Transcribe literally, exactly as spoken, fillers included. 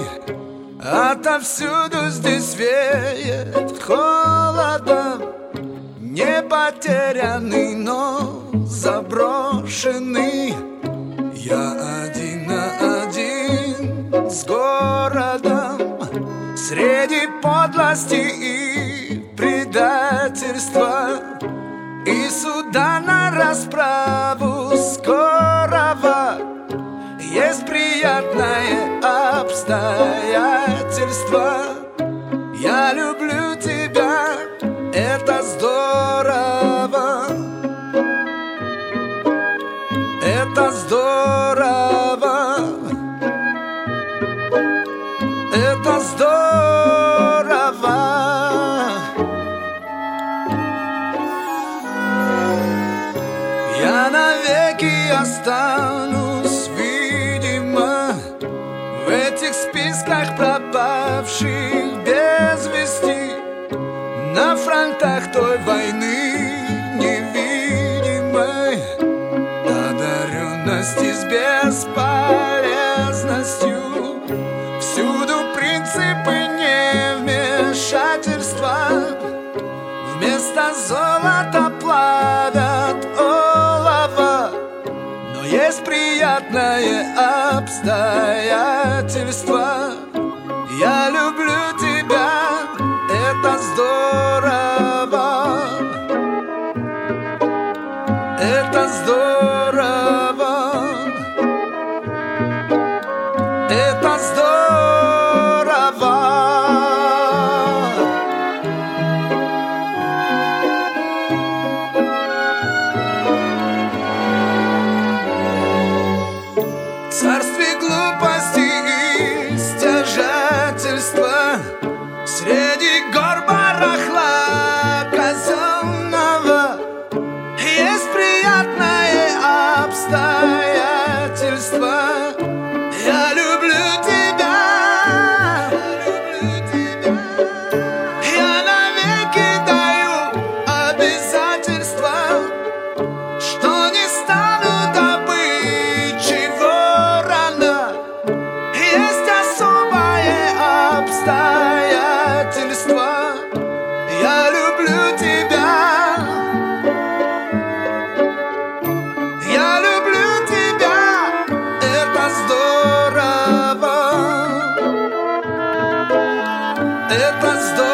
Отовсюду здесь веет холодом. Не потерянный, но заброшенный. Я один на один с городом, среди подлости и предательства, и суда на расправу скорого. Есть приятное обстоятельство. Я люблю тебя, это здорово. Это здорово. Это здорово. Я навеки останусь, видимо, в этих списках пропавших без вести, на фронтах той войны невидимой, одаренности с бесполезностью. Всюду принципы невмешательства, вместо золота плавят олово. Но есть приятное обстоятельство. Я люблю тебя, это здорово. Это здорово. Это здорово. Царствие глупости и стяжательства, среди гор барахла казенного, есть приятное обстоятельство. Я люблю тебя, я навеки даю обязательства, что не стану добычей ворона. Есть особое обстоятельство. Я люблю тебя, я люблю тебя, это здорово. Это здорово.